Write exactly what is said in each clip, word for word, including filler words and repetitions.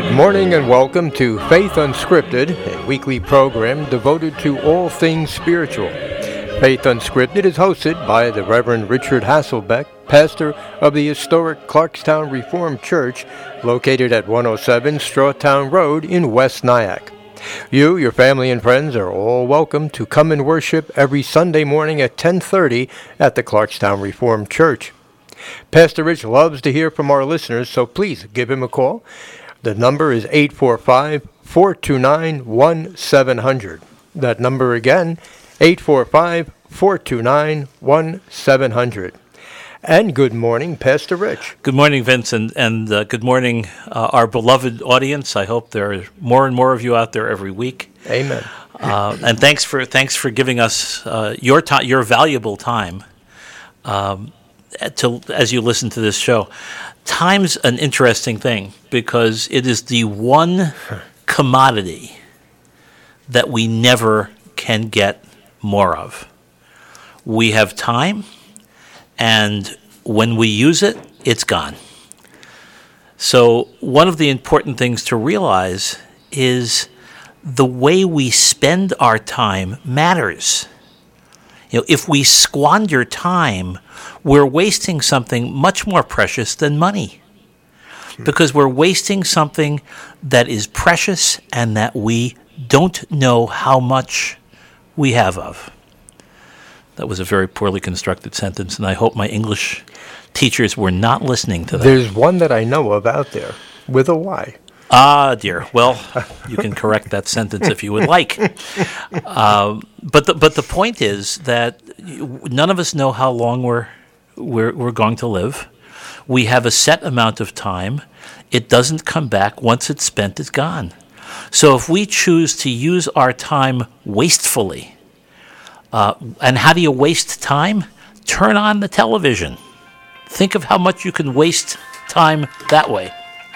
Good morning and welcome to Faith Unscripted, a weekly program devoted to all things spiritual. Faith Unscripted is hosted by the Reverend Richard Hasselbeck, pastor of the historic Clarkstown Reformed Church, located at one oh seven Strawtown Road in West Nyack. You, your family, and friends are all welcome to come and worship every Sunday morning at ten thirty at the Clarkstown Reformed Church. Pastor Rich loves to hear from our listeners, so please give him a call. The number is eight four five, four two nine, one seven zero zero. That number again, eight four five, four two nine, one seven zero zero. And good morning, Pastor Rich. Good morning, Vincent, and uh, good morning, uh, our beloved audience. I hope there are more and more of you out there every week. Amen. Uh, and thanks for thanks for giving us uh, your time, your valuable time, um, to as you listen to this show. Time's an interesting thing because it is the one commodity that we never can get more of. We have time, and when we use it, it's gone. So one of the important things to realize is the way we spend our time matters. You know, if we squander time, we're wasting something much more precious than money, because we're wasting something that is precious and that we don't know how much we have of. That was a very poorly constructed sentence, and I hope my English teachers were not listening to that. There's one that I know of out there with a Y. Ah, dear. Well, you can correct that sentence if you would like. Uh, but the but the point is that none of us know how long we're we're we're going to live. We have a set amount of time. It doesn't come back. Once it's spent, it's gone. So if we choose to use our time wastefully, uh, and how do you waste time? Turn on the television. Think of how much you can waste time that way.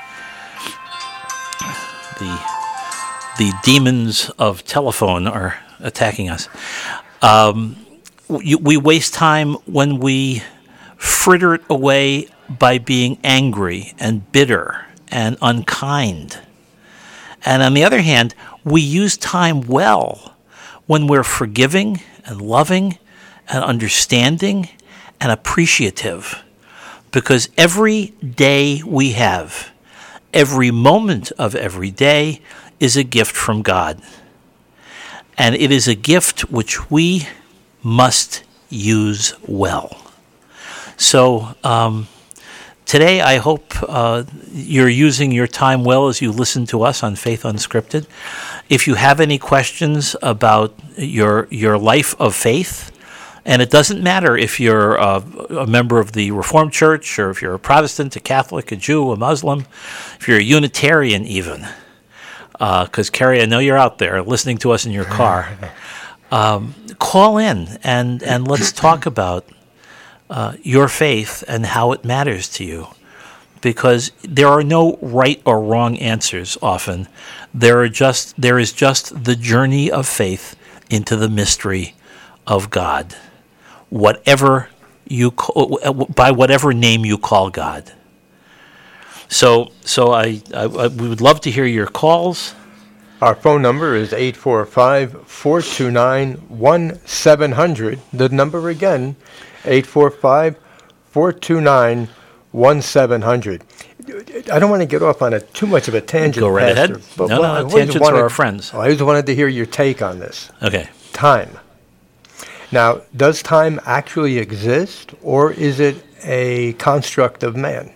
The the demons of telephone are attacking us. Um, we, we waste time when we fritter it away by being angry and bitter and unkind. And on the other hand, we use time well when we're forgiving and loving and understanding and appreciative. Because every day we have, every moment of every day is a gift from God. And it is a gift which we must use well. So um, today I hope uh, you're using your time well as you listen to us on Faith Unscripted. If you have any questions about your your life of faith, and it doesn't matter if you're uh, a member of the Reformed Church, or if you're a Protestant, a Catholic, a Jew, a Muslim, if you're a Unitarian even, because uh, Carrie, I know you're out there listening to us in your car. Um, call in and, and let's talk about uh, your faith and how it matters to you. Because there are no right or wrong answers often. There are just there is just the journey of faith into the mystery of God. Whatever you call, by whatever name you call God. So, so I, I, I we would love to hear your calls. Our phone number is eight four five, four two nine, one seven zero zero. The number again, eight four five, four two nine, one seven zero zero. I don't want to get off on a too much of a tangent, Go right Pastor, ahead. But no, well, no, I tangents wanted, are our friends. I just wanted to hear your take on this. Okay. Time. Now, does time actually exist, or is it a construct of man?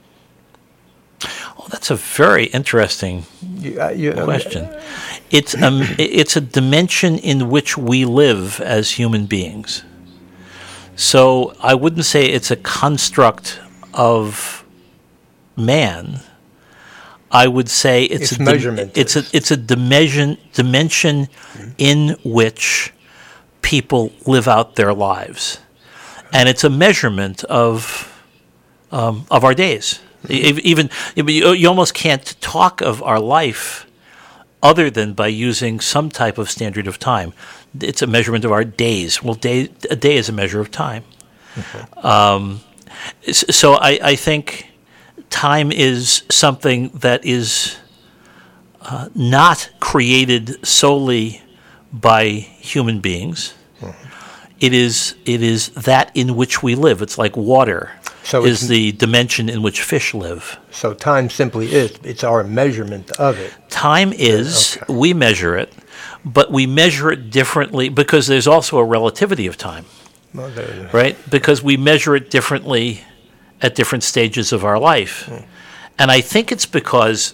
Oh, that's a very interesting You, uh, you, question. Um, it's um, it's a dimension in which we live as human beings. So I wouldn't say it's a construct of man. I would say it's, It's a measurement Dim- it's a is. it's a dimension dimension mm-hmm. in which people live out their lives, and it's a measurement of um, of our days. Mm-hmm. Even you almost can't talk of our life other than by using some type of standard of time. It's a measurement of our days. Well, day, a day is a measure of time. Mm-hmm. Um, so I, I think time is something that is uh, not created solely by human beings. Mm-hmm. It is it is that in which we live. It's like water so is it's, the dimension in which fish live. So time simply is. It's our measurement of it. Time is, okay. We measure it, but we measure it differently because there's also a relativity of time. Well, right? Because we measure it differently at different stages of our life. Mm. And I think it's because,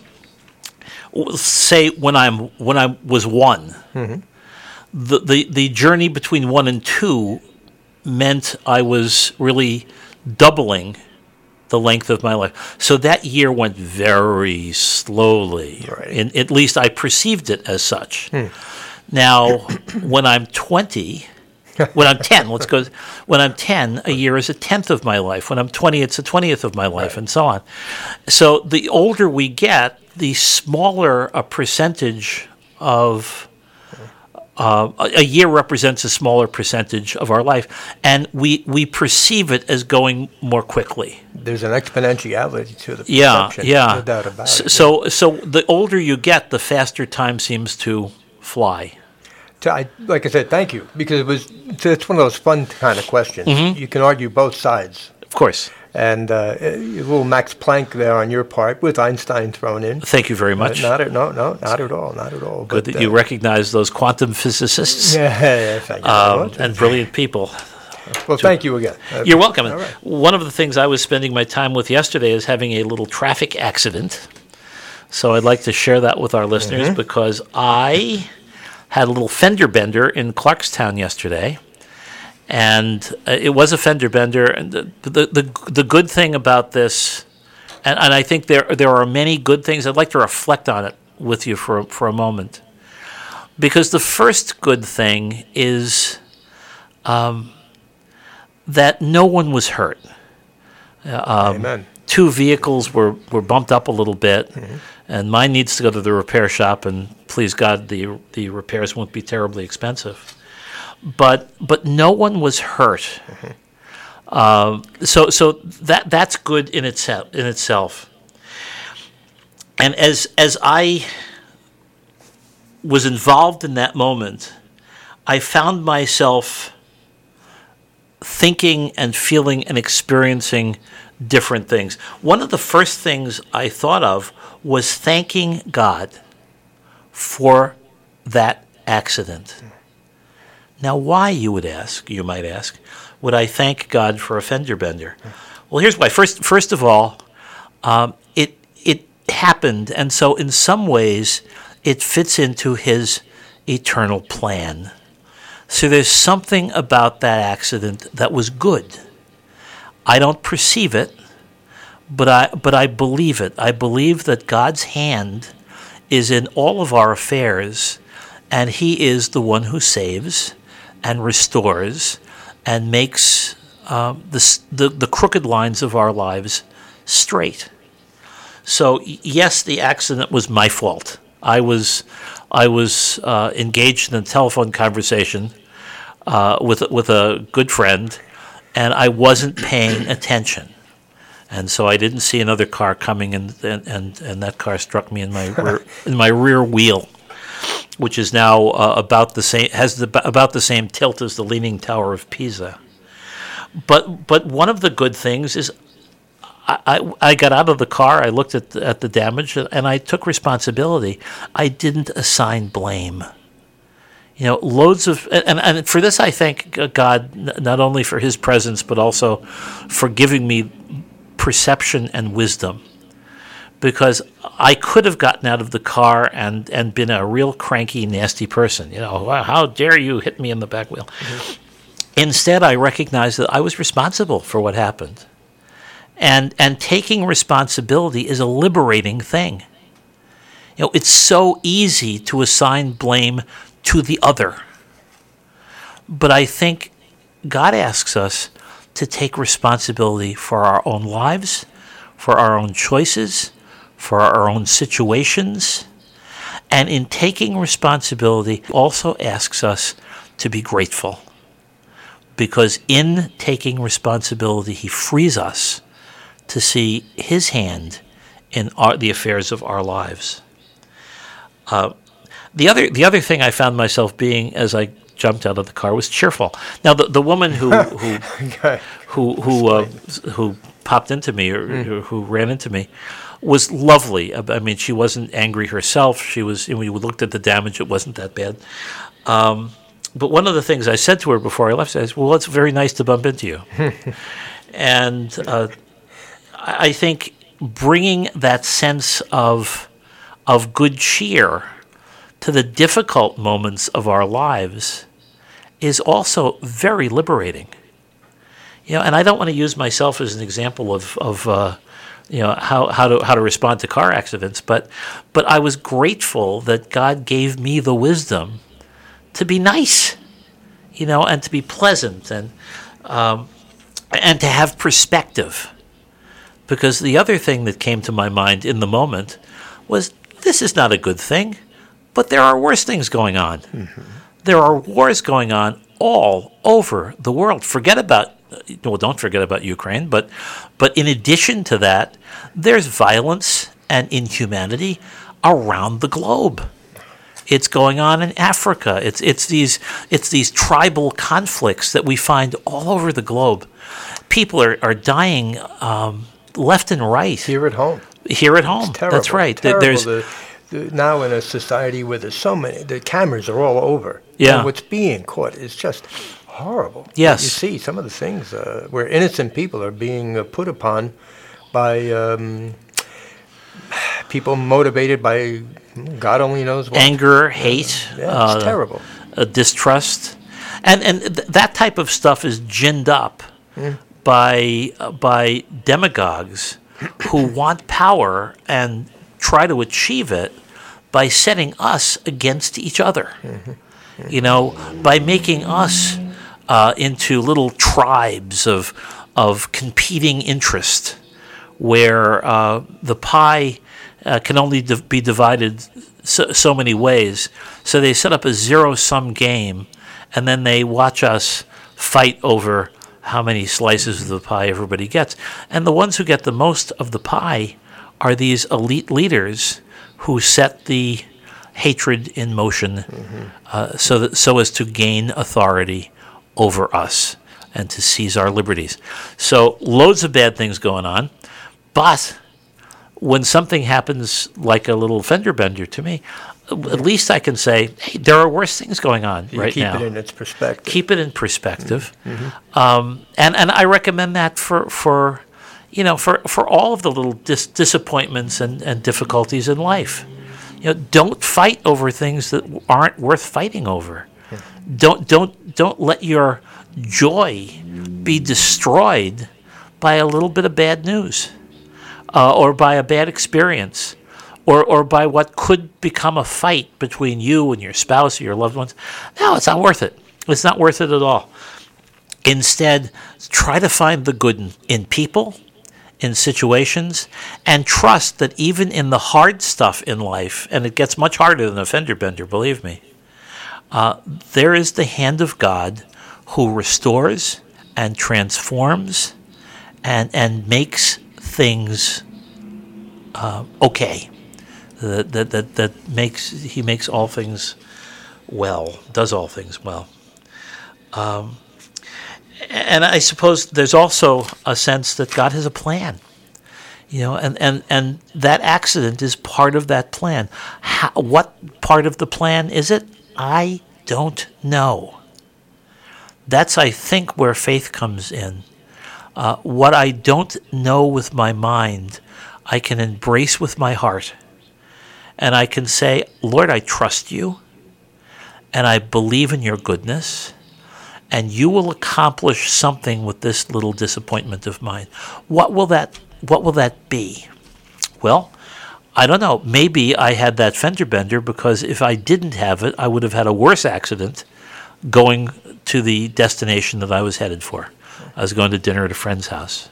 say, when I'm when I was one, mm-hmm. the, the the journey between one and two meant I was really doubling the length of my life. So that year went very slowly. Right. And at least I perceived it as such. Hmm. Now, when I'm twenty, when I'm ten, let's go. When I'm ten, a year is a tenth of my life. When I'm twenty, it's a twentieth of my life, right. And so on. So the older we get, the smaller a percentage of uh, a year represents a smaller percentage of our life, and we we perceive it as going more quickly. There's an exponentiality to the yeah, perception. Yeah, No doubt about so, it. So, so the older you get, the faster time seems to fly. I, like I said, thank you, because it was it's one of those fun kind of questions. Mm-hmm. You can argue both sides. Of course. And uh, a little Max Planck there on your part, with Einstein thrown in. Thank you very much. Uh, not at, no, no, not at all, not at all. Good but, that you uh, recognize those quantum physicists. Yeah, yeah, thank you um, very much. And brilliant people. Well, thank you again. Uh, You're welcome. Right. One of the things I was spending my time with yesterday is having a little traffic accident. So I'd like to share that with our listeners mm-hmm. because I had a little fender bender in Clarkstown yesterday, and uh, it was a fender bender. And the the the, the good thing about this, and, and I think there there are many good things. I'd like to reflect on it with you for for a moment, because the first good thing is um, that no one was hurt. Um, Amen. Two vehicles were, were bumped up a little bit, mm-hmm. and mine needs to go to the repair shop, and please God, the the repairs won't be terribly expensive. But but no one was hurt, mm-hmm. uh, so so that that's good in itself in itself. And as as I was involved in that moment, I found myself thinking and feeling and experiencing different things. One of the first things I thought of was thanking God for that accident. Now, why, you would ask, you might ask, would I thank God for a fender bender? Well, here's why. First, first of all, um, it it happened, and so in some ways, it fits into His eternal plan. So there's something about that accident that was good. I don't perceive it, but I but I believe it. I believe that God's hand is in all of our affairs, and He is the one who saves and restores and makes uh, the, the the crooked lines of our lives straight. So yes, the accident was my fault. I was I was uh, engaged in a telephone conversation uh, with with a good friend, and I wasn't paying attention, and so I didn't see another car coming, and and and, and that car struck me in my rear, in my rear wheel, which is now uh, about the same has the, about the same tilt as the Leaning Tower of Pisa. But but one of the good things is I, I, I got out of the car, I looked at the, at the damage, and I took responsibility. I didn't assign blame. You know, loads of, and, and for this I thank God not only for His presence, but also for giving me perception and wisdom. Because I could have gotten out of the car and, and been a real cranky, nasty person. You know, how dare you hit me in the back wheel? Mm-hmm. Instead, I recognized that I was responsible for what happened. And and taking responsibility is a liberating thing. You know, it's so easy to assign blame to the other. But I think God asks us to take responsibility for our own lives, for our own choices, for our own situations. And in taking responsibility, also asks us to be grateful. Because in taking responsibility, He frees us to see His hand in our, the affairs of our lives. Uh, the other the other thing I found myself being as I jumped out of the car was cheerful. Now the the woman who who Okay. who who uh, who popped into me or, or who ran into me was lovely. I mean, she wasn't angry herself. She was. When we looked at the damage, it wasn't that bad. Um, but one of the things I said to her before I left, I said, "Well, it's very nice to bump into you." And uh, I I think bringing that sense of of good cheer to the difficult moments of our lives is also very liberating. You know, and I don't want to use myself as an example of, of uh, you know, how, how to how to respond to car accidents, but but I was grateful that God gave me the wisdom to be nice, you know, and to be pleasant and um, and to have perspective. Because the other thing that came to my mind in the moment was, this is not a good thing, but there are worse things going on. Mm-hmm. There are wars going on all over the world. Forget about, well, don't forget about Ukraine, but but in addition to that, there's violence and inhumanity around the globe. It's going on in Africa. It's it's these it's these tribal conflicts that we find all over the globe. People are are dying um, left and right. Here at home. Here at home. It's terrible. That's right. Terrible. There's the, the, now in a society where there's so many, the cameras are all over. Yeah. And what's being caught is just horrible. Yes. You see some of the things uh, where innocent people are being uh, put upon by um, people motivated by God only knows what. Anger, hate. Yeah, it's uh, terrible. Uh, distrust. And and th- that type of stuff is ginned up mm. by uh, by demagogues who want power and try to achieve it by setting us against each other. Mm-hmm. Mm-hmm. You know, by making us uh, into little tribes of of competing interest, where uh, the pie uh, can only div- be divided so, so many ways. So they set up a zero-sum game, and then they watch us fight over how many slices of the pie everybody gets. And the ones who get the most of the pie are these elite leaders who set the hatred in motion, mm-hmm. uh, so that so as to gain authority over us and to seize our liberties. So loads of bad things going on, but when something happens like a little fender bender to me, at least I can say, hey, there are worse things going on you right keep now. Keep it in its perspective. Keep it in perspective. Mm-hmm. Um, and, and I recommend that for, for you know, for, for all of the little dis- disappointments and, and difficulties in life. You know, don't fight over things that aren't worth fighting over. Mm-hmm. Don't don't don't let your joy be destroyed by a little bit of bad news, uh, or by a bad experience, or or by what could become a fight between you and your spouse or your loved ones. No, it's not worth it. It's not worth it at all. Instead, try to find the good in, in people, in situations, and trust that even in the hard stuff in life, and it gets much harder than a fender bender, believe me, uh, there is the hand of God who restores and transforms and and makes things uh, okay. That, that that that makes he makes all things well, does all things well. Um, and I suppose there's also a sense that God has a plan, you know, and, and, and that accident is part of that plan. How, what part of the plan is it? I don't know. That's, I think, where faith comes in. Uh, what I don't know with my mind, I can embrace with my heart. And I can say, Lord, I trust you, and I believe in your goodness, and you will accomplish something with this little disappointment of mine. What will that what will that be? Well, I don't know. Maybe I had that fender bender because if I didn't have it, I would have had a worse accident going to the destination that I was headed for. I was going to dinner at a friend's house.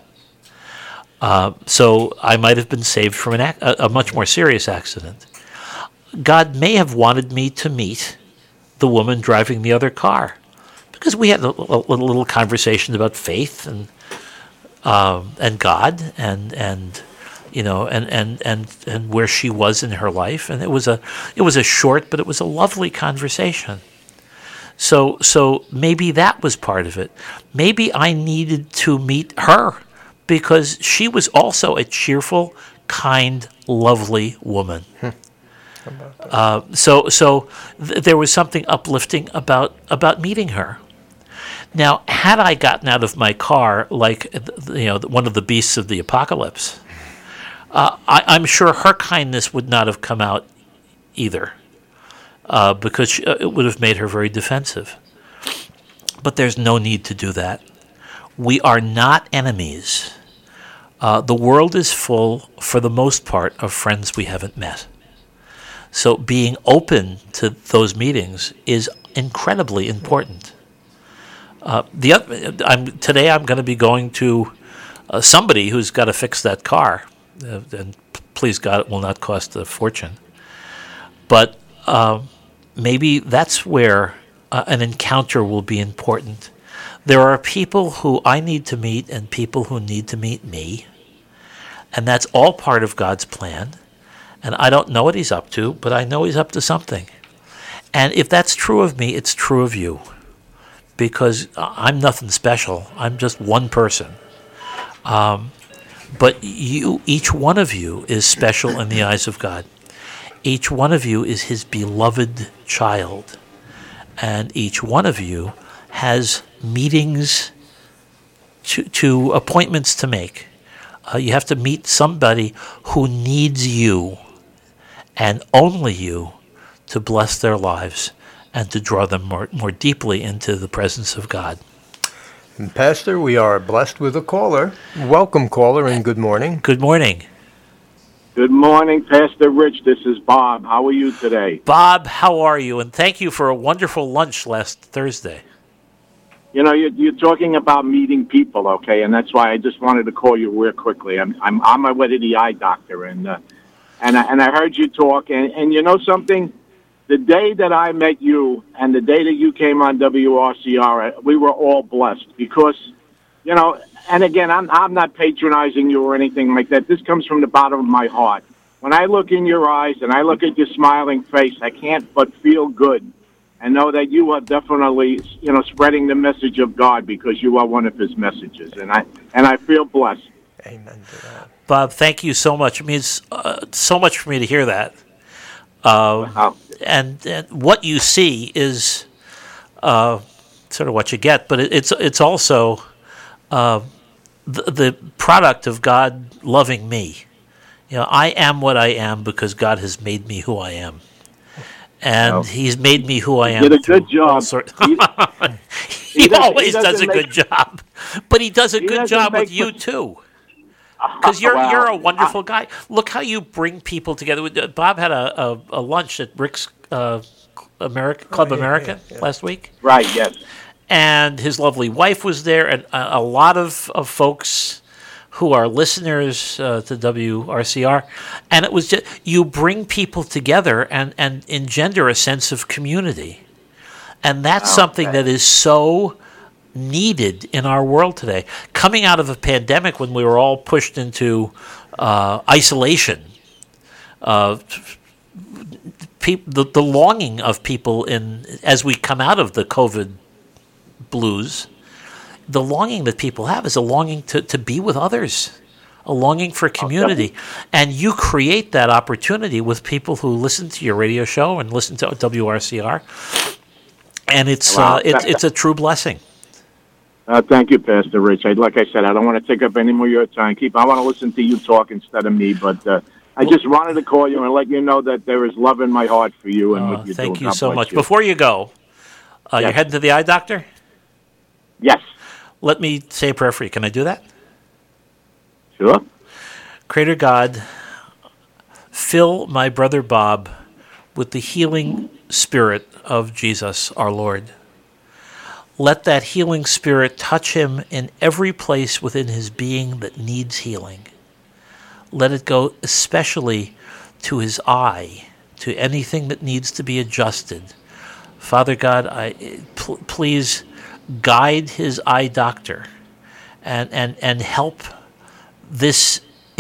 Uh, so I might have been saved from an ac- a, a much more serious accident. God may have wanted me to meet the woman driving the other car, because we had a, a, a little conversation about faith and um, and God and and you know, and, and, and, and where she was in her life. And it was a it was a short, but it was a lovely conversation. So so maybe that was part of it. Maybe I needed to meet her because she was also a cheerful, kind, lovely woman. Uh, so so th- there was something uplifting about about meeting her. Now, had I gotten out of my car like you know one of the beasts of the apocalypse, uh, I, I'm sure her kindness would not have come out either, uh, because she, uh, it would have made her very defensive. But there's no need to do that. We are not enemies. Uh, the world is full, for the most part, of friends we haven't met. So being open to those meetings is incredibly important. Uh, the other, I'm, today I'm going to be going to uh, somebody who's got to fix that car, uh, and please God, it will not cost a fortune. But uh, maybe that's where uh, an encounter will be important. There are people who I need to meet and people who need to meet me, and that's all part of God's plan. And I don't know what he's up to, but I know he's up to something. And if that's true of me, it's true of you. Because I'm nothing special. I'm just one person. Um, but you, each one of you is special in the eyes of God. Each one of you is his beloved child. And each one of you has meetings, to, to appointments to make. Uh, you have to meet somebody who needs you, and only you, to bless their lives and to draw them more, more deeply into the presence of God. And Pastor, we are blessed with a caller. Welcome, caller, and good morning. Good morning. Good morning, Pastor Rich. This is Bob. How are you today? Bob, how are you? And thank you for a wonderful lunch last Thursday. You know, you're, you're talking about meeting people, okay, and that's why I just wanted to call you real quickly. I'm I'm on my way to the eye doctor, and uh, and I, and I heard you talk, and, and you know something? The day that I met you and the day that you came on W R C R, we were all blessed because, you know, and again, I'm I'm not patronizing you or anything like that. This comes from the bottom of my heart. When I look in your eyes and I look at your smiling face, I can't but feel good and know that you are definitely, you know, spreading the message of God because you are one of his messages, and I and I feel blessed. Amen to that. Bob, thank you so much. It means uh, so much for me to hear that. Uh, Wow. and, and what you see is uh, sort of what you get, but it, it's it's also uh, the, the product of God loving me. You know, I am what I am because God has made me who I am, and Oh. He's made me who I am. He did a through good job. all sort- He- he he does- always he does a doesn't good make- job, but he does a He good doesn't job with make you much- too. Because you're Well, you're a wonderful guy. Look how you bring people together. Bob had a, a, a lunch at Rick's uh, America, Club Oh, yeah, America yeah, yeah. last week, Right, yes. and his lovely wife was there, and a, a lot of, of folks who are listeners uh, to W R C R. And it was just, you bring people together and, and engender a sense of community. And that's Oh, something okay. that is so needed in our world today. Coming out of a pandemic when we were all pushed into uh, isolation, uh, pe- the, the longing of people in as we come out of the COVID blues, the longing that people have is a longing to, to be with others, a longing for community. And you create that opportunity with people who listen to your radio show and listen to W R C R. And it's Wow. uh, it's it's a true blessing. Uh, thank you, Pastor Rich. I, like I said, I don't want to take up any more of your time. Keep. I want to listen to you talk instead of me, but uh, I just wanted to call you and let you know that there is love in my heart for you and Uh, what you're thank doing. you God so bless much. you. Before you go, uh, you're Yes. heading to the eye doctor? Yes, Let me say a prayer for you. Can I do that? sure. Creator God, fill my brother Bob with the healing spirit of Jesus, our Lord. Let that healing spirit touch him in every place within his being that needs healing. Let it go especially to his eye, to anything that needs to be adjusted. Father God, I pl- please guide his eye doctor and, and, and help this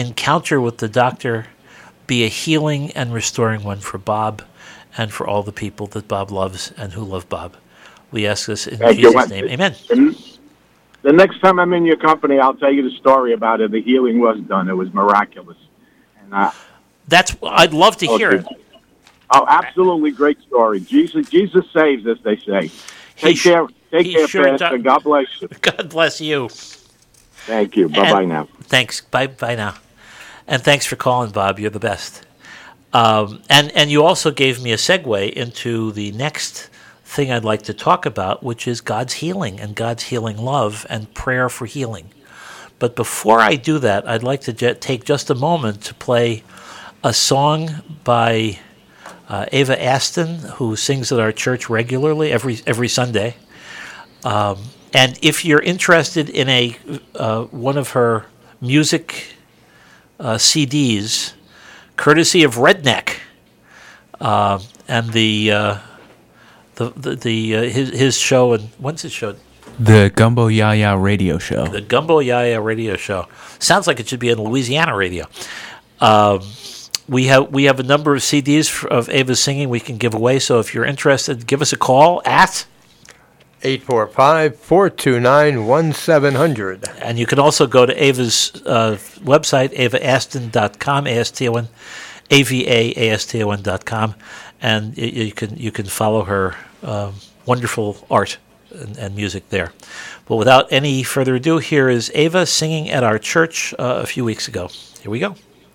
encounter with the doctor be a healing and restoring one for Bob and for all the people that Bob loves and who love Bob. We ask this in Thank Jesus' you. name. Amen. The next time I'm in your company, I'll tell you the story about it. The healing was done. It was miraculous. And uh, That's I'd love to hear it. Oh, absolutely great story. Jesus, Jesus saves, as they say. Take He care, take he care, sure Pastor. does. God bless you. God bless you. Thank you. Bye bye And now. Thanks. Bye bye now. And thanks for calling, Bob. You're the best. Um, and and you also gave me a segue into the next thing I'd like to talk about, which is God's healing and God's healing love and prayer for healing. But before I do that, I'd like to j- take just a moment to play a song by uh, Ava Aston, who sings at our church regularly every every Sunday. Um, and if you're interested in a uh, one of her music uh, C Ds, courtesy of Redneck, uh, and the uh, the the, the uh, his his show, and when's his show? The Gumbo Yaya Radio Show. The Gumbo Yaya Radio Show. Sounds like it should be in Louisiana radio. Um, we have we have a number of C Ds of Ava's singing we can give away. So if you're interested, give us a call at eight four five, four two nine, one seven zero zero. And you can also go to Ava's uh, website, ava aston dot com, A S T O N, A V A A S T O N dot com, and you, you can you can follow her um, wonderful art and, and music there. But without any further ado, here is Ava singing at our church uh, a few weeks ago. Here we go.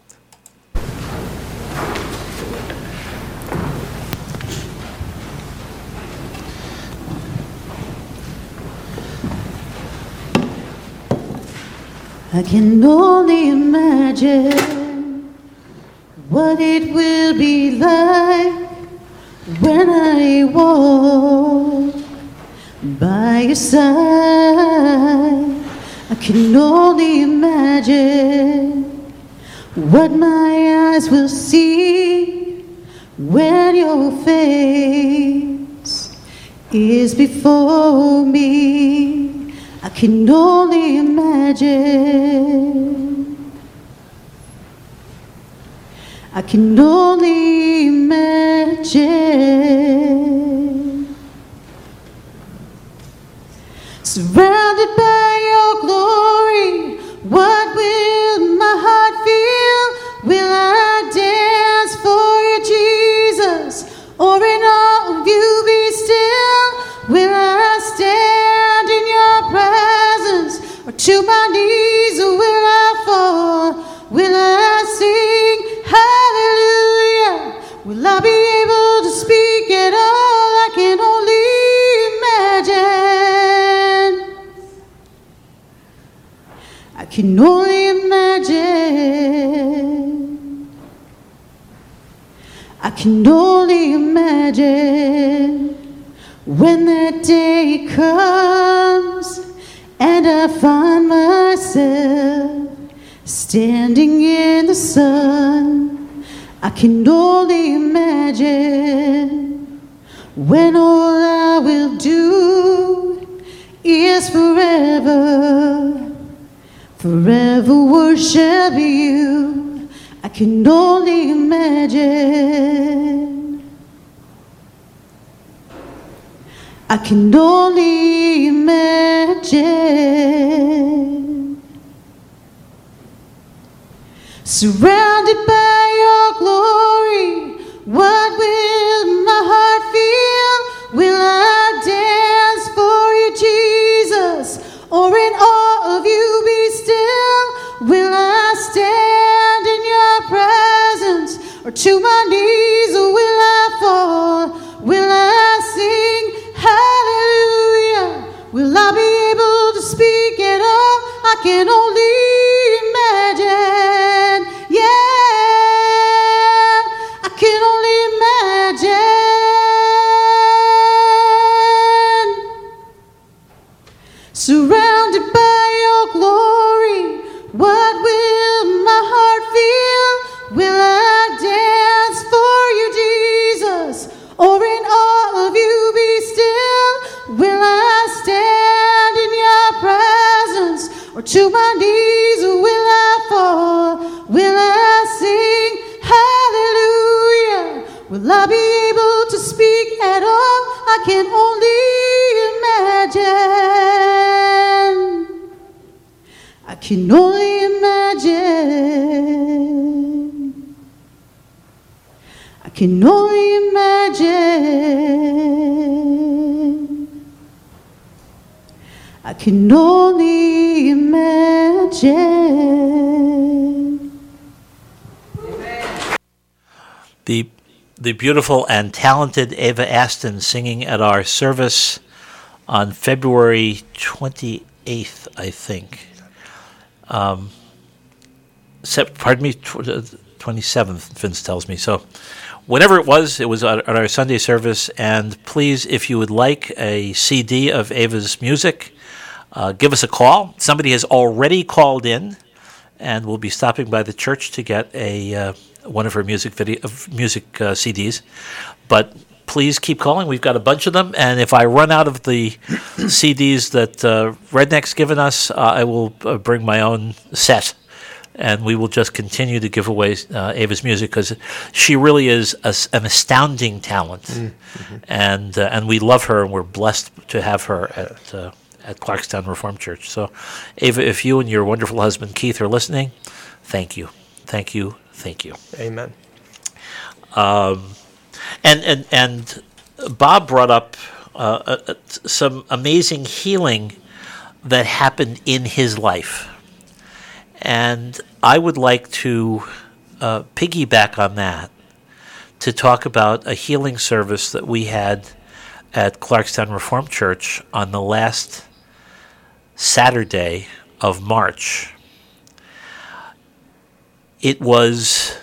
I can only imagine what it will be like when I walk by your side. I can only imagine what my eyes will see when your face is before me. I can only imagine. I can only imagine. Surrounded by your glory, what will my heart feel? Will I dance for you, Jesus? Or in all of you be still? Will I stand in your presence? Or to my knees will I fall? Will I sing hallelujah? Will I be able to speak at all? I can only imagine. I can only imagine. I can only imagine when that day comes and I find myself standing in the sun. I can only imagine when all I will do is forever, forever worship you. I can only imagine. I can only imagine. Surrounded by your glory, what will my heart feel? Will I dance for you, Jesus? Or in awe of you be still? Will I stand in your presence? Or to my knees will I fall? Will I sing hallelujah? Will I be able to speak at all? I can only imagine. Yeah, I can only imagine. Surrounded by your glory, what will my heart feel? Will I dance for you, Jesus? Or in awe of you be still? Will I stand in your presence? Or to my knees will I fall? will I sing hallelujah? Will I be able to speak at all? I can only imagine. I can only imagine. I can only imagine. I can only imagine. The the beautiful and talented Ava Aston singing at our service on February twenty-eighth, I think. Um, sep- pardon me, twenty-seventh, Vince tells me. So whenever it was, it was at, at our Sunday service. And please, if you would like a C D of Ava's music, uh, give us a call. Somebody has already called in, and we'll be stopping by the church to get a uh, one of her music video of music uh, C Ds. But please keep calling. We've got a bunch of them, and if I run out of the C Ds that uh, Redneck's given us, uh, I will uh, bring my own set, and we will just continue to give away uh, Ava's music, because she really is a, an astounding talent, mm-hmm. and uh, and we love her, and we're blessed to have her at uh, at Clarkstown Reformed Church. So, Ava, if you and your wonderful husband Keith are listening, thank you, thank you, thank you. Amen. Um, and and and Bob brought up uh, uh, some amazing healing that happened in his life, and I would like to uh, piggyback on that to talk about a healing service that we had at Clarkstown Reformed Church on the last Saturday of March. It was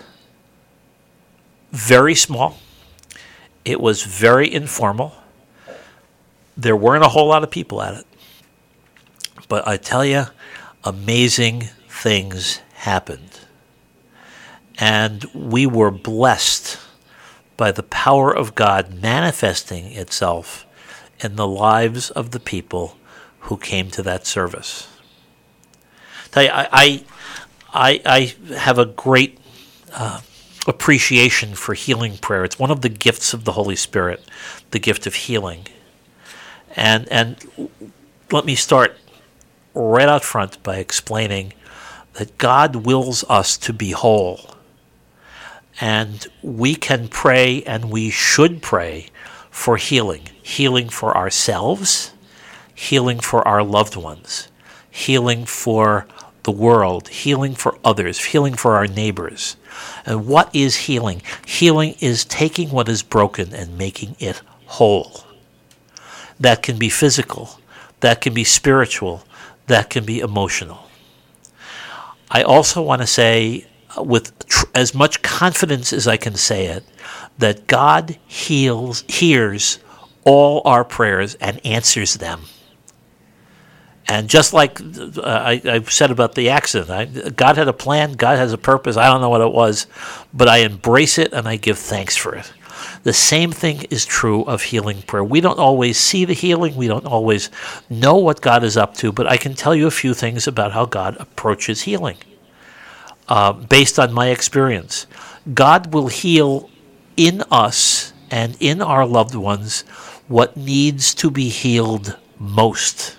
very small. It was very informal. There weren't a whole lot of people at it. But I tell you, amazing things happened. And we were blessed by the power of God manifesting itself in the lives of the people who came to that service. Tell you, I, I, I, I have a great uh, appreciation for healing prayer. It's one of the gifts of the Holy Spirit, the gift of healing. And and let me start right out front by explaining that God wills us to be whole. And we can pray, and we should pray for healing. Healing for ourselves, healing for our loved ones, healing for the world, healing for others, healing for our neighbors. And what is healing? Healing is taking what is broken and making it whole. That can be physical, that can be spiritual, that can be emotional. I also want to say, with tr- as much confidence as I can say it, that God heals, hears all our prayers and answers them. And just like uh, I, I said about the accident, I, God had a plan, God has a purpose. I don't know what it was, but I embrace it and I give thanks for it. The same thing is true of healing prayer. We don't always see the healing. We don't always know what God is up to, but I can tell you a few things about how God approaches healing. Uh, based on my experience, God will heal in us and in our loved ones what needs to be healed most.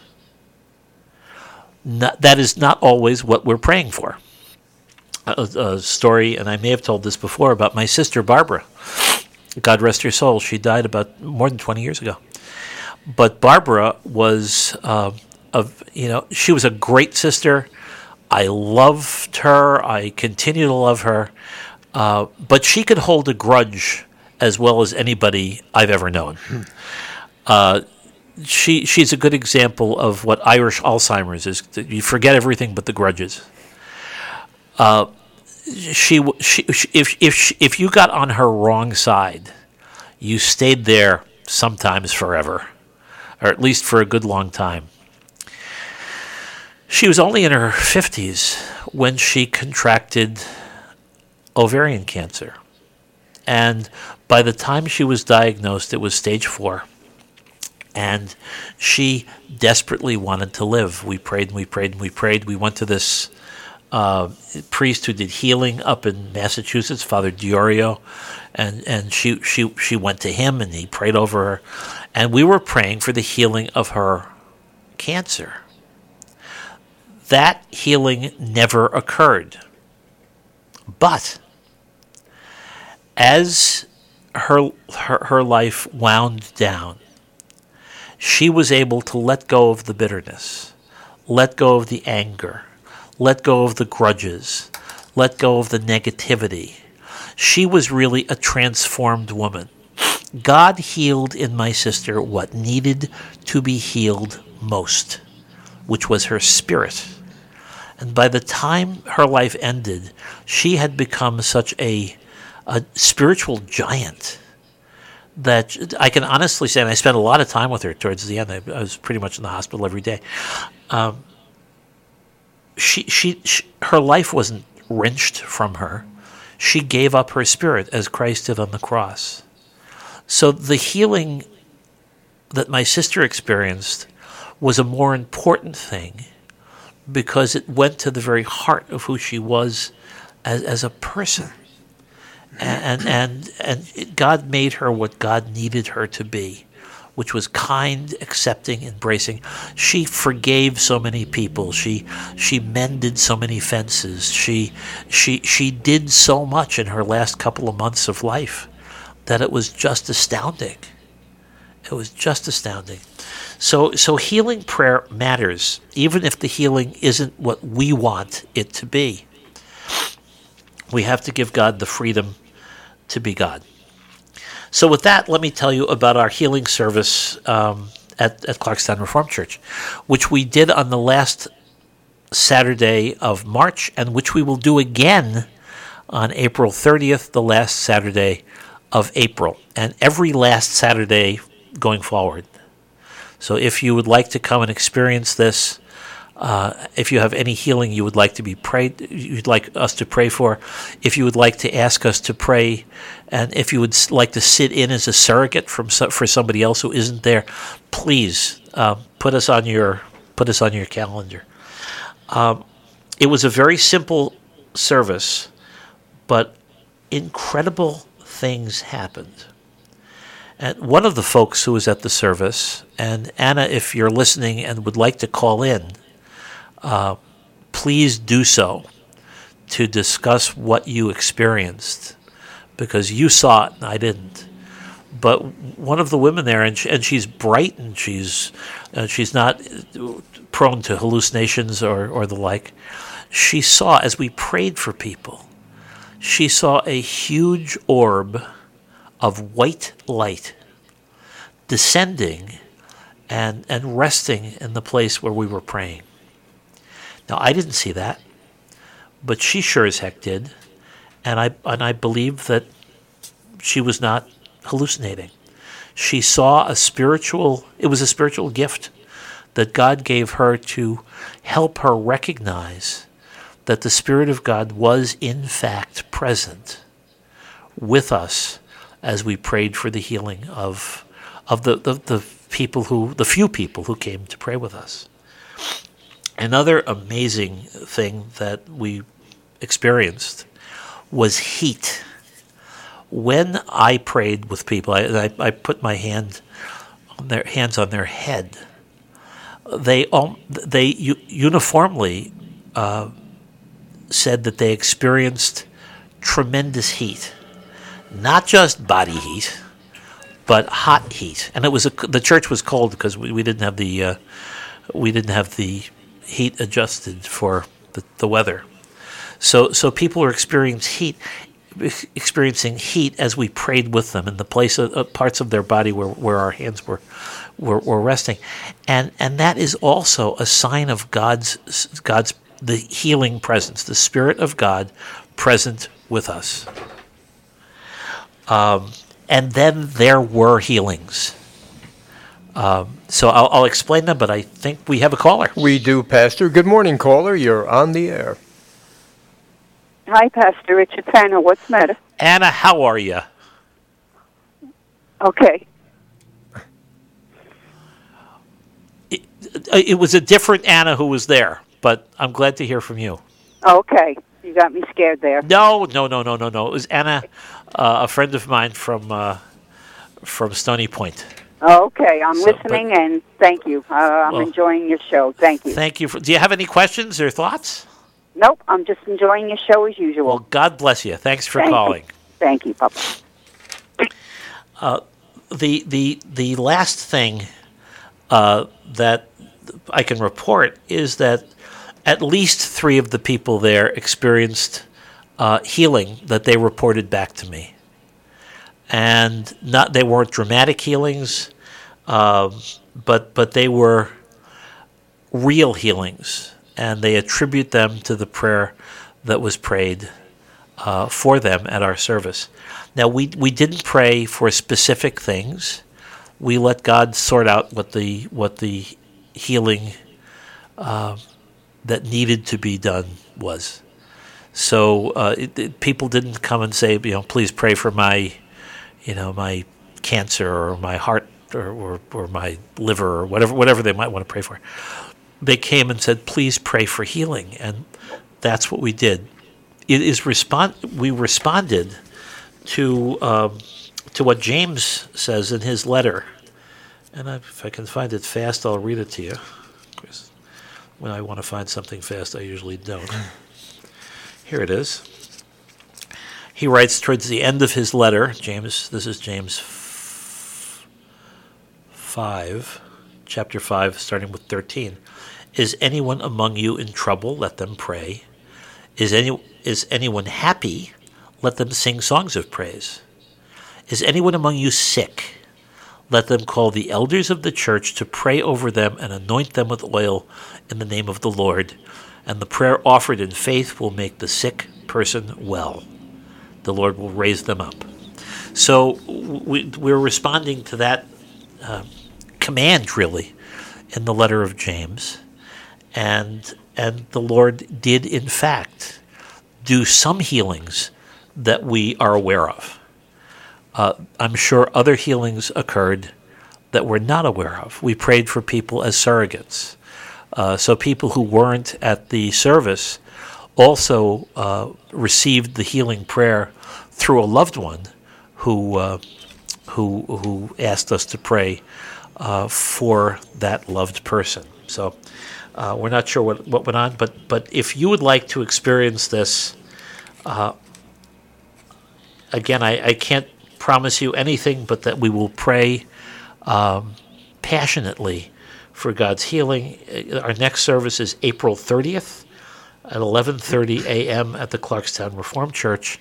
Not, that is not always what we're praying for. A, a story, and I may have told this before, about my sister Barbara. God rest her soul. She died about more than twenty years ago. But Barbara was, uh, of you know, she was a great sister. I loved her. I continue to love her. Uh, but she could hold a grudge as well as anybody I've ever known. Uh, she she's a good example of what Irish Alzheimer's is. You forget everything but the grudges. Uh, she, she she if if she, if you got on her wrong side, you stayed there sometimes forever, or at least for a good long time. She was only in her fifties when she contracted ovarian cancer. And by the time she was diagnosed, it was stage four. And she desperately wanted to live. We prayed and we prayed and we prayed. We went to this uh, priest who did healing up in Massachusetts, Father Diorio, and and she she she went to him and he prayed over her, and we were praying for the healing of her cancer. That healing never occurred, but as her her, her life wound down, she was able to let go of the bitterness, let go of the anger, let go of the grudges, let go of the negativity. She was really a transformed woman. God healed in my sister what needed to be healed most, which was her spirit. And by the time her life ended, she had become such a, a spiritual giant that I can honestly say, and I spent a lot of time with her towards the end. I, I was pretty much in the hospital every day. Um, she, she, she, her life wasn't wrenched from her. She gave up her spirit as Christ did on the cross. So the healing that my sister experienced was a more important thing because it went to the very heart of who she was as, as a person. And, and and God made her what God needed her to be, which was kind, accepting, embracing. She forgave so many people. She she mended so many fences. She she she did so much in her last couple of months of life that it was just astounding. It was just astounding. So so healing prayer matters, even if the healing isn't what we want it to be. We have to give God the freedom to be God. So with that, let me tell you about our healing service um, at, at Clarkstown Reformed Church, which we did on the last Saturday of March, and which we will do again on April thirtieth, the last Saturday of April, and every last Saturday going forward. So if you would like to come and experience this, Uh, if you have any healing you would like to be prayed, you'd like us to pray for, if you would like to ask us to pray, and if you would like to sit in as a surrogate from for somebody else who isn't there, please uh, put us on your put us on your calendar. Um, it was a very simple service, but incredible things happened. And one of the folks who was at the service, and Anna, if you're listening and would like to call in, Uh, please do so to discuss what you experienced, because you saw it and I didn't. But one of the women there, and, she, and she's bright and she's uh, she's not prone to hallucinations or, or the like. She saw, as we prayed for people, she saw a huge orb of white light descending and, and resting in the place where we were praying. Now, I didn't see that, but she sure as heck did, and I and I believe that she was not hallucinating. She saw a spiritual, it was a spiritual gift that God gave her to help her recognize that the Spirit of God was in fact present with us as we prayed for the healing of of the, the, the people who, the few people who came to pray with us. Another amazing thing that we experienced was heat. When I prayed with people, I, I, I put my hand on their hands on their head. They um, they u- uniformly uh, said that they experienced tremendous heat, not just body heat, but hot heat. And it was a, the church was cold because we, we didn't have the uh, we didn't have the heat adjusted for the, the weather. So so people were experiencing heat, experiencing heat as we prayed with them in the place of uh, parts of their body where, where our hands were, were were resting. And and that is also a sign of God's God's the healing presence, the Spirit of God present with us. Um, and then there were healings. Um, so I'll, I'll explain them, but I think we have a caller. We do, Pastor. Good morning, caller. You're on the air. Hi, Pastor. It's Anna. What's the matter? Anna, how are you? Okay. It, it was a different Anna who was there, but I'm glad to hear from you. Okay. You got me scared there. No, no, no, no, no, no. It was Anna, uh, a friend of mine from uh, from Stony Point. Okay, I'm So, listening, but- and thank you. Uh, I'm Well, enjoying your show. Thank you. Thank you. For, do you have any questions or thoughts? Nope, I'm just enjoying your show as usual. Well, God bless you. Thanks for Thank you. calling. Thank you, Papa. The the the last thing uh, that I can report is that at least three of the people there experienced uh, healing that they reported back to me, and not they weren't dramatic healings, um, but but they were real healings, and they attribute them to the prayer that was prayed uh, for them at our service. Now, we we didn't pray for specific things. We let God sort out what the what the healing uh, that needed to be done was. So uh, it, it, people didn't come and say, you know, please pray for my, you know, my cancer or my heart or, or, or my liver or whatever whatever they might want to pray for. They came and said, please pray for healing, and that's what we did. It is respond. We responded to um, to what James says in his letter, and I, if I can find it fast, I'll read it to you. Of course, when I want to find something fast, I usually don't. Here it is. He writes towards the end of his letter, James. This is James f- five, chapter five, starting with thirteen. Is anyone among you in trouble? Let them pray. Is any is anyone happy? Let them sing songs of praise. Is anyone among you sick? Let them call the elders of the church to pray over them and anoint them with oil in the name of the Lord. And the prayer offered in faith will make the sick person well. The Lord will raise them up. So we, we're responding to that uh, command, really, in the letter of James. And and the Lord did, in fact, do some healings that we are aware of. Uh, I'm sure other healings occurred that we're not aware of. We prayed for people as surrogates. Uh, so people who weren't at the service also uh, received the healing prayer through a loved one who uh, who who asked us to pray uh, for that loved person. So uh, we're not sure what, what went on, but but if you would like to experience this, uh, again, I, I can't promise you anything, but that we will pray um, passionately for God's healing. Our next service is April thirtieth at eleven thirty a.m. at the Clarkstown Reformed Church.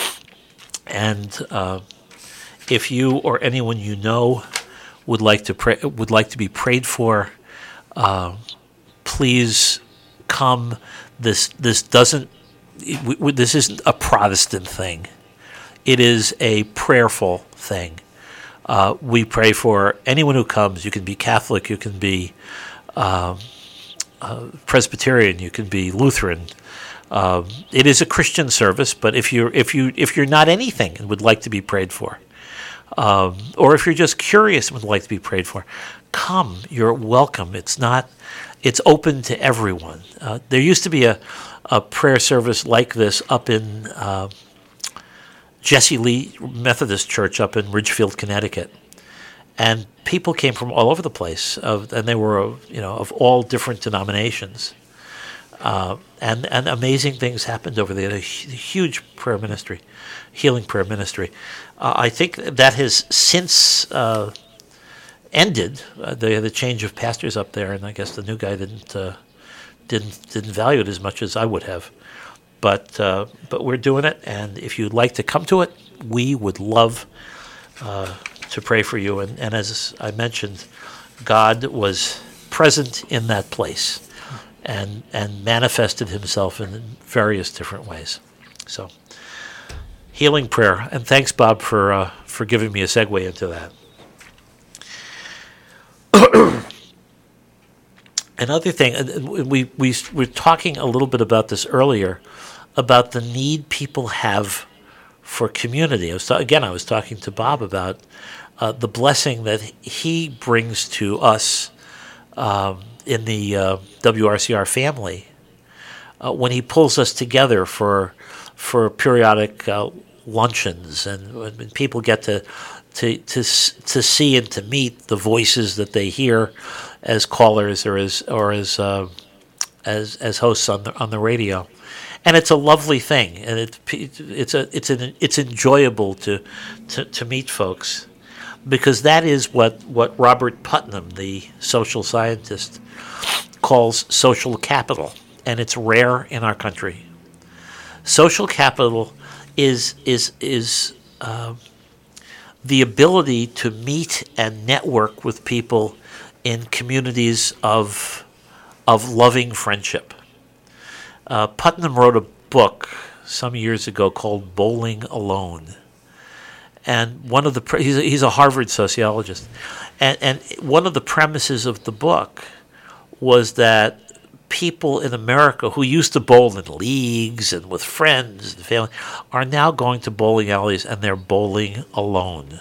And uh, if you or anyone you know would like to pray, would like to be prayed for, uh, please come. This this doesn't. It, we, this isn't a Protestant thing. It is a prayerful thing. Uh, we pray for anyone who comes. You can be Catholic, you can be um, uh, Presbyterian, you can be Lutheran. Um, it is a Christian service, but if you're if you if you're not anything and would like to be prayed for, um, or if you're just curious and would like to be prayed for, come. You're welcome. It's not. It's open to everyone. Uh, there used to be a, a prayer service like this up in Uh, Jesse Lee Methodist Church up in Ridgefield, Connecticut, and people came from all over the place, of, and they were, you know, of all different denominations, uh, and and amazing things happened over there. A huge prayer ministry, healing prayer ministry. Uh, I think that has since uh, ended. Uh, they had a change of pastors up there, and I guess the new guy didn't uh, didn't didn't value it as much as I would have. But uh, but we're doing it, and if you'd like to come to it, we would love uh, to pray for you. And, and as I mentioned, God was present in that place and and manifested himself in various different ways. So, healing prayer. And thanks, Bob, for, uh, for giving me a segue into that. Another thing, we, we were talking a little bit about this earlier, about the need people have for community. I was ta- again, I was talking to Bob about uh, the blessing that he brings to us um, in the uh, W R C R family uh, when he pulls us together for for periodic uh, luncheons, and when people get to to to to see and to meet the voices that they hear as callers or as or as uh, as as hosts on the on the radio. And it's a lovely thing, and it, it's a it's an it's enjoyable to, to to meet folks, because that is what, what Robert Putnam, the social scientist, calls social capital, and it's rare in our country. Social capital is is is uh, the ability to meet and network with people in communities of of loving friendship. Uh, Putnam wrote a book some years ago called Bowling Alone. And one of the pre- he's, a, he's a Harvard sociologist. And, and one of the premises of the book was that people in America who used to bowl in leagues and with friends and family are now going to bowling alleys and they're bowling alone.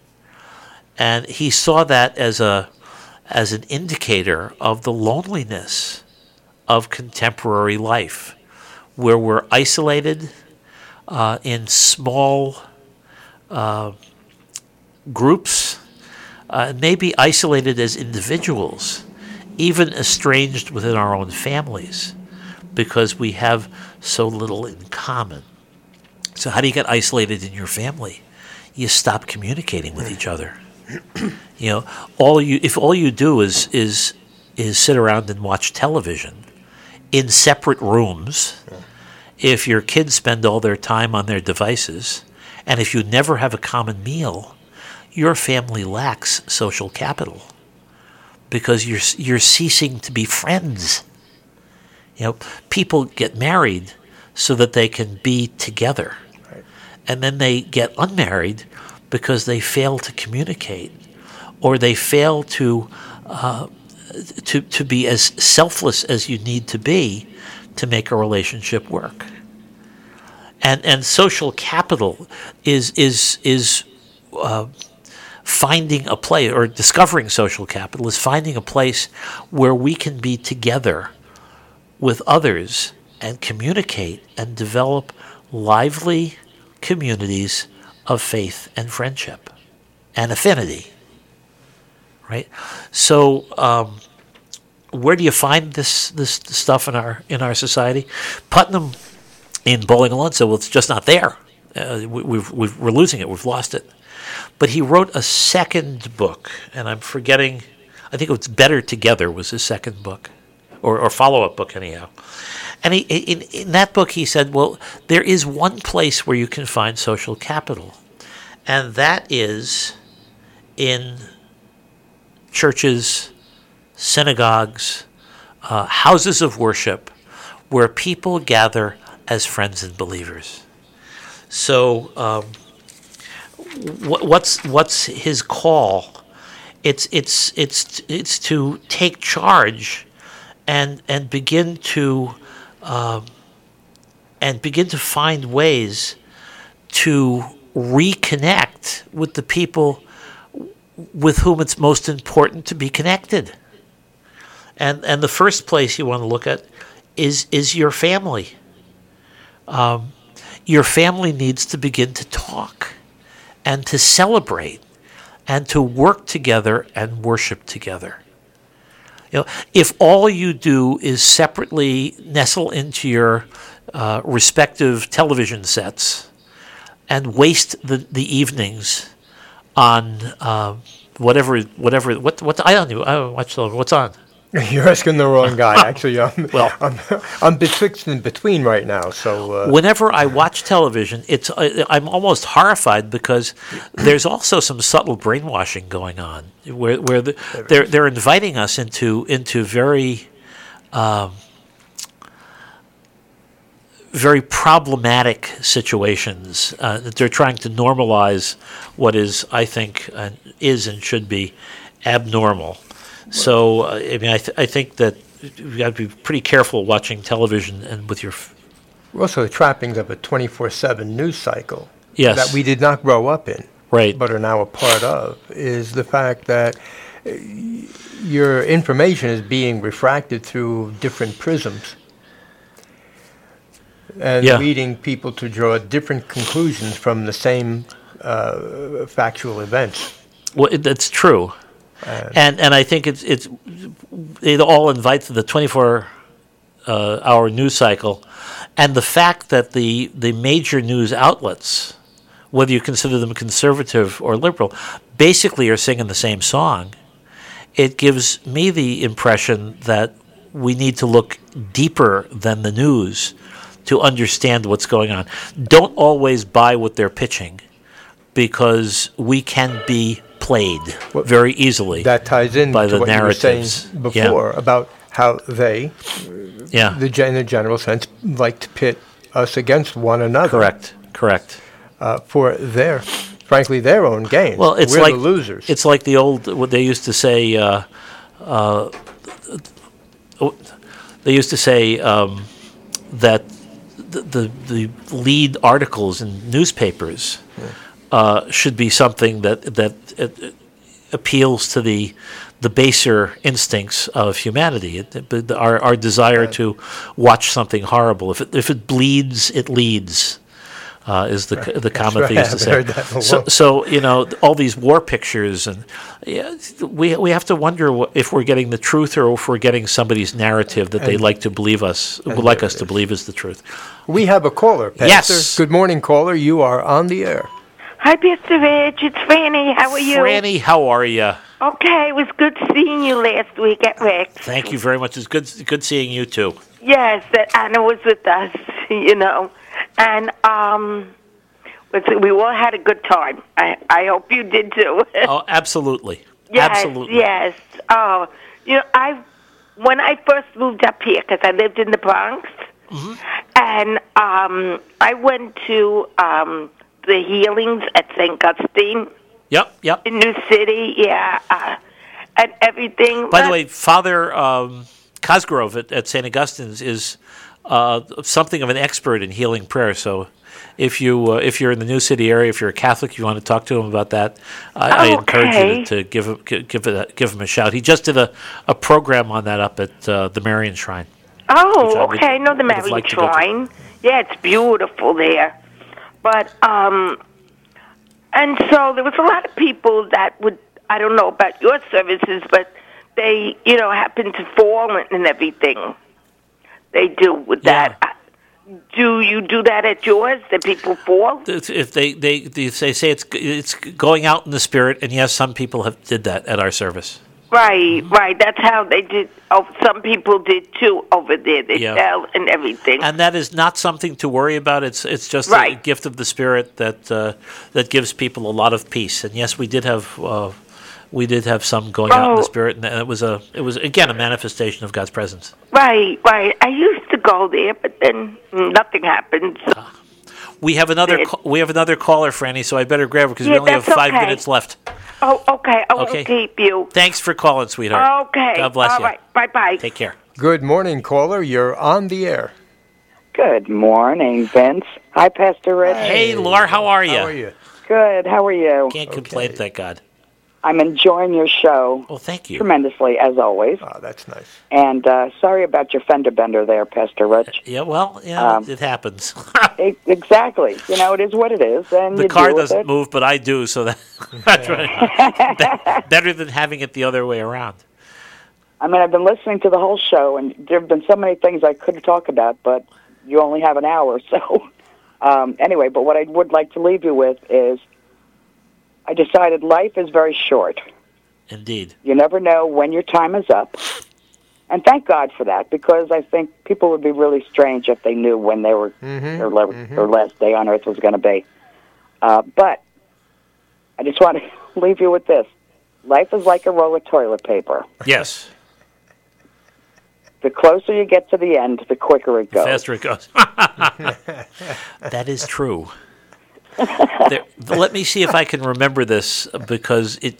And he saw that as a as an indicator of the loneliness of contemporary life, where we're isolated uh, in small uh, groups, uh, maybe isolated as individuals, even estranged within our own families, because we have so little in common. So how do you get isolated in your family? You stop communicating with each other. You know, all you if all you do is is is sit around and watch television in separate rooms, if your kids spend all their time on their devices, and if you never have a common meal, your family lacks social capital, because you're you're ceasing to be friends. You know, people get married so that they can be together, right. And then they get unmarried because they fail to communicate, or they fail to uh, to to be as selfless as you need to be to make a relationship work. And and social capital is is is uh, finding a place, or discovering social capital is finding a place where we can be together with others and communicate and develop lively communities of faith and friendship and affinity. Right? So, um, where do you find this this stuff in our in our society? Putnam in Bowling Alone said, "Well, it's just not there. Uh, we, we've, we've, we're losing it. We've lost it." But he wrote a second book, and I'm forgetting. I think it was Better Together was his second book, or, or follow-up book, anyhow. And he, in, in that book, he said, "Well, there is one place where you can find social capital, and that is in churches, synagogues, uh, houses of worship, where people gather as friends and believers." So, um, wh- what's what's his call? It's it's it's it's to take charge, and and begin to uh, and begin to find ways to reconnect with the people with whom it's most important to be connected. And and the first place you want to look at is is your family. Um, your family needs to begin to talk and to celebrate and to work together and worship together. You know, if all you do is separately nestle into your uh, respective television sets and waste the, the evenings on uh, whatever whatever what what I don't know I don't watch television. What's on? You're asking the wrong guy. Actually, I'm, well, I'm, I'm betwixt and between right now. So uh. whenever I watch television, it's uh, I'm almost horrified, because there's also some subtle brainwashing going on, where where the, they're they're inviting us into into very um, very problematic situations. Uh, that they're trying to normalize what is, I think, uh, is and should be abnormal. So, uh, I mean, I, th- I think that you got to be pretty careful watching television and with your. F- also, the trappings of a twenty-four seven news cycle, yes, that we did not grow up in, right, but are now a part of, is the fact that uh, your information is being refracted through different prisms. and Yeah. leading people to draw different conclusions from the same uh, factual events. Well, it, that's true, and and I think it's it's it all invites the twenty-four uh, hour news cycle, and the fact that the the major news outlets, whether you consider them conservative or liberal, basically are singing the same song. It gives me the impression that we need to look deeper than the news to understand what's going on. Don't always buy what they're pitching, because we can be played very easily. That ties in by to the what narratives. you were saying before Yeah. about how they, Yeah. the, gen- in the general sense, like to pit us against one another. Correct. Correct. Uh, for their, frankly, their own gain. Well, it's We're like the losers. It's like the old what they used to say. Uh, uh, they used to say um, that the, the the lead articles in newspapers uh, should be something that that uh, appeals to the the baser instincts of humanity. It, it, our our desire to watch something horrible. If it if it bleeds, it leads. Uh, is the the comment right. they used to I've say. heard that So, before. so you know, all these war pictures, and yeah, we we have to wonder wh- if we're getting the truth or if we're getting somebody's narrative that they And- like to believe us, would like us to believe is the truth. We have a caller, Pastor. Yes. Good morning, caller. You are on the air. Hi, Pastor Rich. It's Franny. How are you? Franny, how are you? Okay, it was good seeing you last week at Rick's. Thank you very much. It's good good seeing you too. Yes, that Anna was with us, you know. And um, let's see, we all had a good time. I, I hope you did too. Oh, absolutely. Yes, Absolutely. yes. Oh, you know, I when I first moved up here, because I lived in the Bronx, Mm-hmm. and um, I went to um, the healings at Saint Augustine Yep, yep. in New City, yeah, uh, and everything. By the But- way, Father um, Cosgrove at, at Saint Augustine's is uh, something of an expert in healing prayer. So, if you uh, if you're in the New City area, if you're a Catholic, you want to talk to him about that, I, I encourage you Okay. to, to give him gi- give it a, give him a shout. He just did a, a program on that up at uh, the Marian Shrine. which I Oh, would- okay. I know the would have Marian liked to go to. Shrine. Yeah, it's beautiful there. But, um, and so there was a lot of people that would, I don't know about your services, but they, you know, happen to fall and everything. They do with Yeah. that. Do you do that at yours, that people fall? If if they, they they they say it's it's going out in the spirit, and yes, some people have did that at our service. Right, right. That's how they did. Oh, some people did too over there. They Yeah. fell and everything. And that is not something to worry about. It's it's just a Right. gift of the Spirit that uh, that gives people a lot of peace. And yes, we did have uh, we did have some going out in the Oh. Spirit, and it was a it was again a manifestation of God's presence. Right, right. I used to go there, but then nothing happened. So. We have another Did. ca- we have another caller, Franny. So I better grab her because we Yeah, only have that's five okay. minutes left. Oh, okay. I Okay. won't keep you. Thanks for calling, sweetheart. Okay. God bless All you. right. Bye-bye. Take care. Good morning, caller. You're on the air. Good morning, Vince. Hi, Pastor Rich. Hey, Laura, how are you? How are you? Good. How are you? Can't complain, thank God. I'm enjoying your show Oh, thank you. tremendously, as always. Oh, that's nice. And uh, sorry about your fender bender there, Pastor Rich. Yeah, well, yeah, Um, it happens. E- exactly. You know, it is what it is. And The you car deal with doesn't it. move, but I do, so that, that's right. Be- better than having it the other way around. I mean, I've been listening to the whole show, and there have been so many things I could talk about, but you only have an hour. So, um, anyway, but what I would like to leave you with is I decided life is very short. Indeed. You never know when your time is up. And thank God for that, because I think people would be really strange if they knew when they were Mm-hmm. their, le- their last day on earth was going to be. Uh, but I just want to leave you with this. Life is like a roll of toilet paper. Yes. The closer you get to the end, the quicker it The goes. faster it goes. That is true. There, let me see if I can remember this, because it.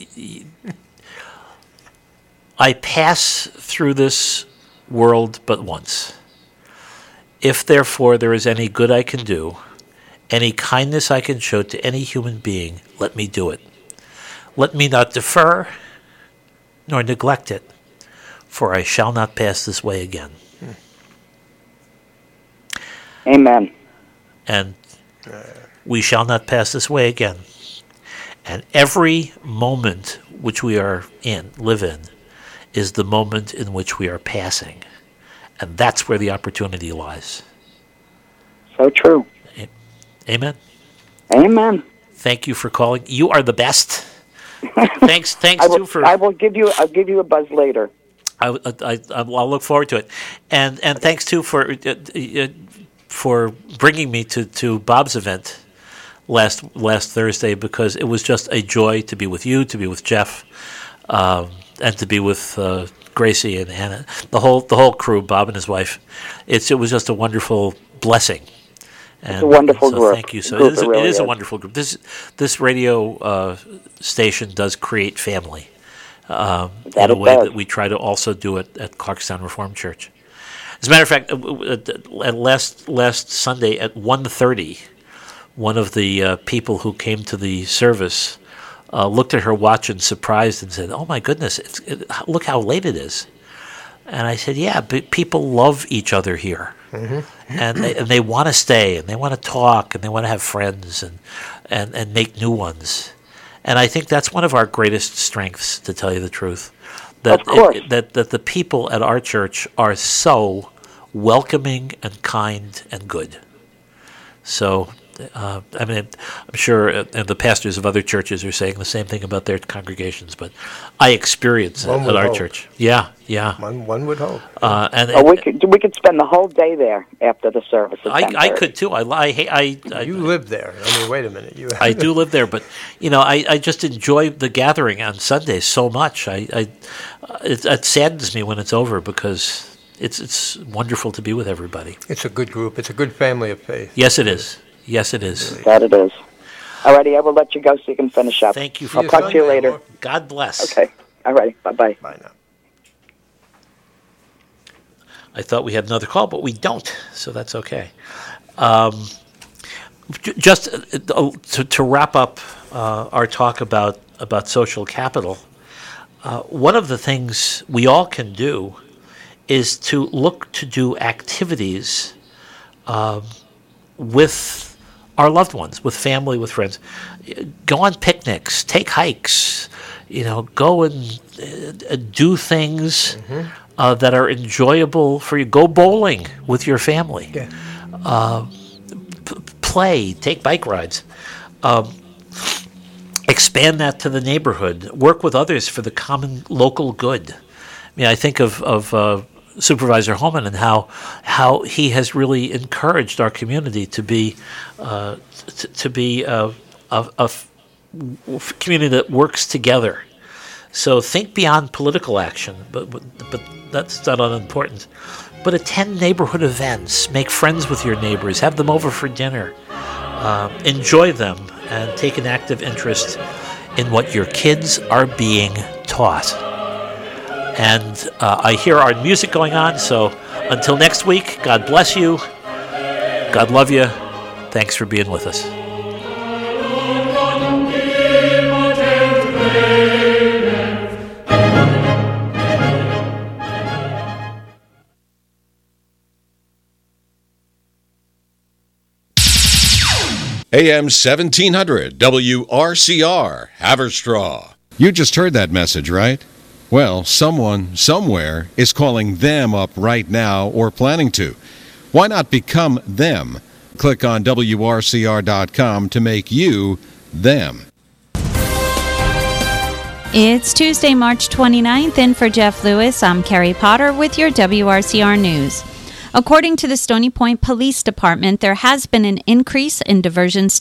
I pass through this world but once. If therefore there is any good I can do, any kindness I can show to any human being, let me do it. Let me not defer, nor neglect it, for I shall not pass this way again. Amen. And we shall not pass this way again. And every moment which we are in, live in, is the moment in which we are passing. And that's where the opportunity lies. So true. Amen. Amen. Thank you for calling. You are the best. Thanks, thanks I will, too for. I will give you. I'll give you a buzz later. I, I, I I'll look forward to it, and and thanks too for uh, uh, for bringing me to, to Bob's event last last Thursday, because it was just a joy to be with you, to be with Jeff, um, and to be with uh, Gracie and Anna, the whole the whole crew, Bob and his wife. It's it was just a wonderful blessing. And, it's a wonderful so group. Thank you. So group it is, it really it is, is a wonderful group. This this radio uh, station does create family um, in a way does. that we try to also do it at Clarkstown Reformed Church. As a matter of fact, at last last Sunday at one thirty, one of the uh, people who came to the service uh, looked at her watch and surprised and said, "Oh my goodness! It's, it, look how late it is." And I said, "Yeah, but people love each other here." Mm-hmm. And they, and they want to stay, and they want to talk, and they want to have friends, and, and, and make new ones. And I think that's one of our greatest strengths, to tell you the truth. That of course. It, that that the people at our church are so welcoming and kind and good. So, uh, I mean, I'm sure uh, and the pastors of other churches are saying the same thing about their congregations, but I experience it at our hope. church. Yeah, yeah. One, one would hope. Uh, and oh, we could we could spend the whole day there after the service. At I, I could too. I, I, I, I you live there. I mean, wait a minute. You I do live there, but you know, I, I just enjoy the gathering on Sundays so much. I, I it, it saddens me when it's over, because it's it's wonderful to be with everybody. It's a good group. It's a good family of faith. Yes, it is. Yes, it is. That it is. Alrighty, I will let you go so you can finish up. Thank you for I'll your talk time. to you later. God bless. Okay. Alrighty. Bye-bye. Bye now. I thought we had another call, but we don't, so that's okay. Um, j- just uh, to, to wrap up uh, our talk about, about social capital, uh, one of the things we all can do is to look to do activities um, with our loved ones, with family, with friends. Go on picnics, take hikes, you know, go and uh, do things mm-hmm. uh, that are enjoyable for you. Go bowling with your family. Yeah. Uh, p- play, take bike rides. Um, expand that to the neighborhood. Work with others for the common local good. I mean, I think of, of uh, Supervisor Holman and how how he has really encouraged our community to be uh, t- to be a, a, a f- community that works together. So think beyond political action, but but, but that's not unimportant. But attend neighborhood events, make friends with your neighbors, have them over for dinner, uh, enjoy them, and take an active interest in what your kids are being taught. And uh, I hear our music going on, so until next week, God bless you. God love you. Thanks for being with us. A M seventeen hundred W R C R, Haverstraw. You just heard that message, right? Well, someone, somewhere, is calling them up right now or planning to. Why not become them? Click on W R C R dot com to make you them. It's Tuesday, March twenty-ninth, and for Jeff Lewis, I'm Carrie Potter with your W R C R News. According to the Stony Point Police Department, there has been an increase in diversions